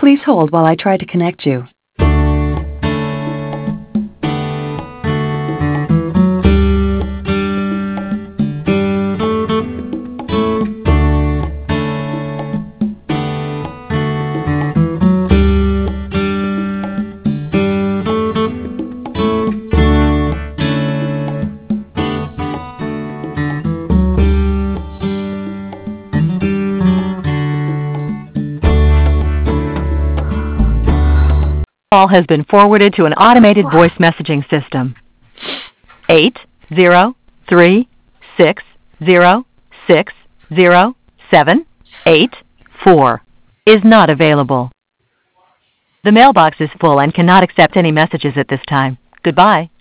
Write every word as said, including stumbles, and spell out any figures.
Please hold while I try to connect you. Call has been forwarded to an automated voice messaging system. Eight zero three six zero six zero seven eight four is not available. The mailbox is full and cannot accept any messages at this time. Goodbye.